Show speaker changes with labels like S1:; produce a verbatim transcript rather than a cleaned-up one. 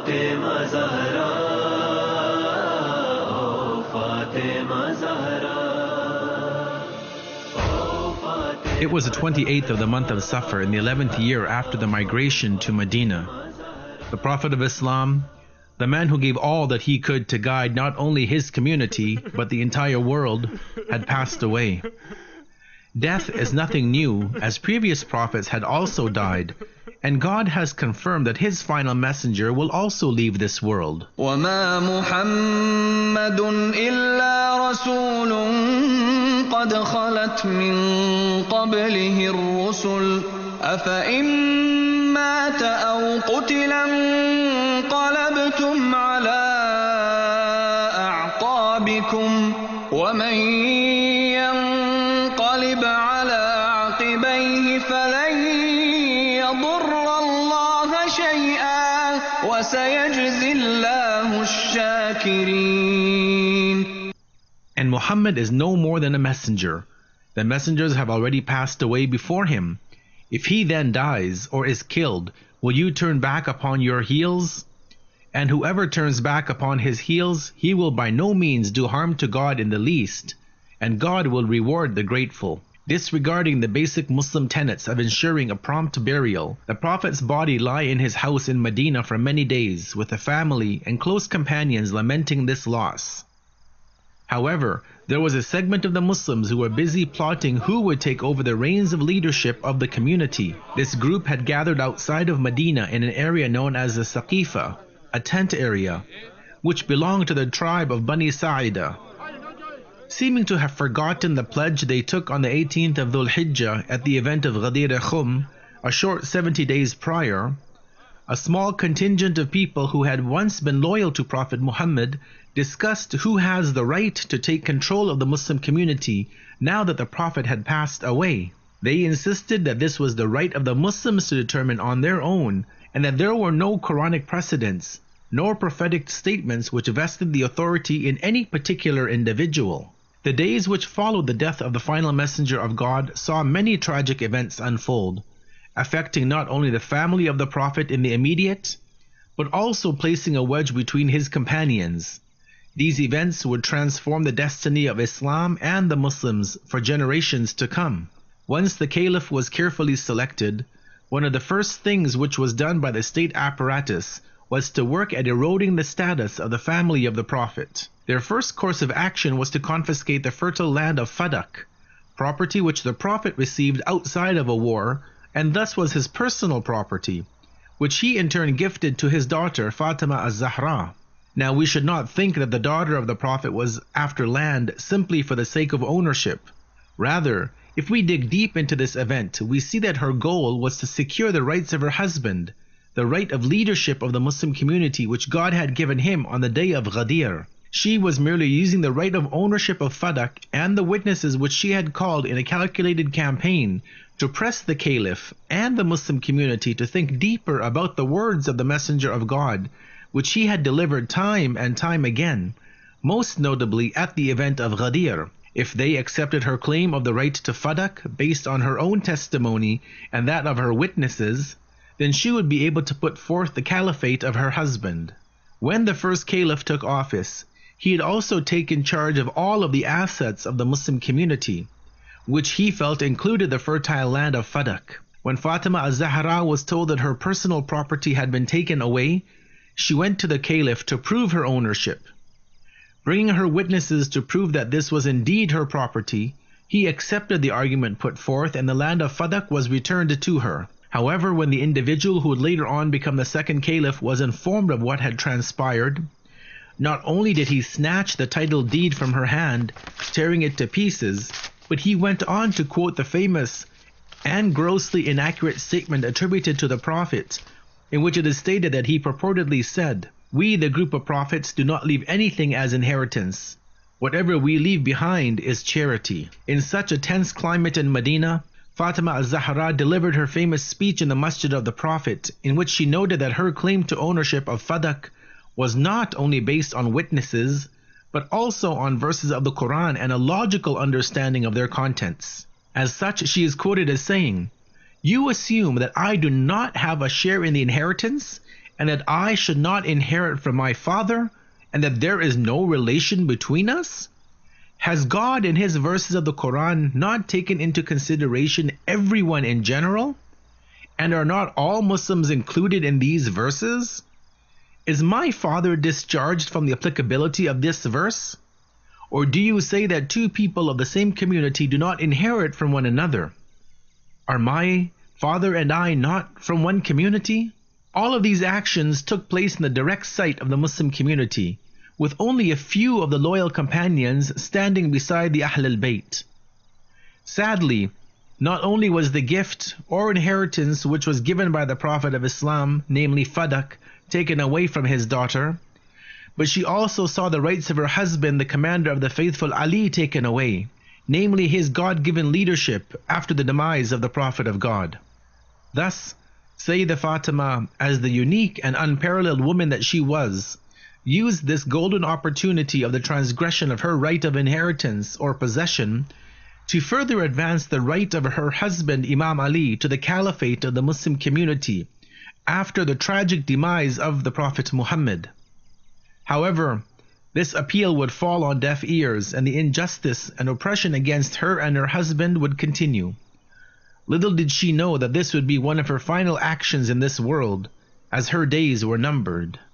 S1: Fatima Zahra, oh Fatima Zahra, oh Fatima.
S2: It was the twenty-eighth of the month of Safar in the eleventh year after the migration to Medina. The Prophet of Islam, the man who gave all that he could to guide not only his community but the entire world, had passed away. Death is nothing new, as previous prophets had also died, and God has confirmed that his final messenger will also leave this world.
S3: وَمَا مُحَمَّدٌ إِلَّا رَسُولٌ قَدْ خَلَتْ مِن قَبْلِهِ الرُّسُلُ أَفَإِن مَّاتَ أَوْ قُتِلَ انقَلَبْتُمْ عَلَىٰ أَعْقَابِكُمْ وَمَن يَنقَلِبْ عَلَىٰ عَقِبَيْهِ فَلَن يَضُرَّ اللَّهَ شَيْئًا وَسَيَجْزِي اللَّهُ الشَّاكِرِينَ.
S2: And Muhammad is no more than a messenger. The messengers have already passed away before him. If he then dies or is killed, will you turn back upon your heels? And whoever turns back upon his heels, he will by no means do harm to God in the least, and God will reward the grateful. Disregarding the basic Muslim tenets of ensuring a prompt burial, the Prophet's body lay in his house in Medina for many days, with the family and close companions lamenting this loss. However, there was a segment of the Muslims who were busy plotting who would take over the reins of leadership of the community. This group had gathered outside of Medina in an area known as the Saqifa, a tent area, which belonged to the tribe of Bani Sa'ida. Seeming to have forgotten the pledge they took on the eighteenth of Dhul Hijjah at the event of Ghadir Khum, a short seventy days prior, a small contingent of people who had once been loyal to Prophet Muhammad discussed who has the right to take control of the Muslim community now that the Prophet had passed away. They insisted that this was the right of the Muslims to determine on their own, and that there were no Quranic precedents, nor prophetic statements which vested the authority in any particular individual. The days which followed the death of the final messenger of God saw many tragic events unfold, affecting not only the family of the Prophet in the immediate, but also placing a wedge between his companions. These events would transform the destiny of Islam and the Muslims for generations to come. Once the Caliph was carefully selected, one of the first things which was done by the state apparatus was to work at eroding the status of the family of the Prophet. Their first course of action was to confiscate the fertile land of Fadak, property which the Prophet received outside of a war, and thus was his personal property, which he in turn gifted to his daughter Fatima az-Zahra. Now we should not think that the daughter of the Prophet was after land simply for the sake of ownership. Rather, if we dig deep into this event, we see that her goal was to secure the rights of her husband, the right of leadership of the Muslim community which God had given him on the day of Ghadir. She was merely using the right of ownership of Fadak and the witnesses which she had called in a calculated campaign to press the Caliph and the Muslim community to think deeper about the words of the Messenger of God, which he had delivered time and time again, most notably at the event of Ghadir. If they accepted her claim of the right to Fadak based on her own testimony and that of her witnesses, then she would be able to put forth the caliphate of her husband. When the first caliph took office, he had also taken charge of all of the assets of the Muslim community, which he felt included the fertile land of Fadak. When Fatima az-Zahra was told that her personal property had been taken away, she went to the caliph to prove her ownership. Bringing her witnesses to prove that this was indeed her property, he accepted the argument put forth and the land of Fadak was returned to her. However, when the individual who would later on become the second caliph was informed of what had transpired, not only did he snatch the title deed from her hand, tearing it to pieces, but he went on to quote the famous and grossly inaccurate statement attributed to the Prophet, in which it is stated that he purportedly said, "We, the group of prophets, do not leave anything as inheritance. Whatever we leave behind is charity." In such a tense climate in Medina, Fatima az-Zahra delivered her famous speech in the Masjid of the Prophet, in which she noted that her claim to ownership of Fadak was not only based on witnesses, but also on verses of the Quran and a logical understanding of their contents. As such, she is quoted as saying, "You assume that I do not have a share in the inheritance, and that I should not inherit from my father, and that there is no relation between us? Has God in his verses of the Quran not taken into consideration everyone in general? And are not all Muslims included in these verses? Is my father discharged from the applicability of this verse? Or do you say that two people of the same community do not inherit from one another? Are my father and I not from one community? All of these actions took place in the direct sight of the Muslim community, with only a few of the loyal companions standing beside the Ahl al-Bayt. Sadly, not only was the gift or inheritance which was given by the Prophet of Islam, namely Fadak, taken away from his daughter, but she also saw the rights of her husband, the commander of the faithful Ali, taken away, namely his God-given leadership after the demise of the Prophet of God. Thus, Sayyidah Fatima, as the unique and unparalleled woman that she was, used this golden opportunity of the transgression of her right of inheritance or possession to further advance the right of her husband Imam Ali to the caliphate of the Muslim community after the tragic demise of the Prophet Muhammad. However, this appeal would fall on deaf ears, and the injustice and oppression against her and her husband would continue. Little did she know that this would be one of her final actions in this world, as her days were numbered.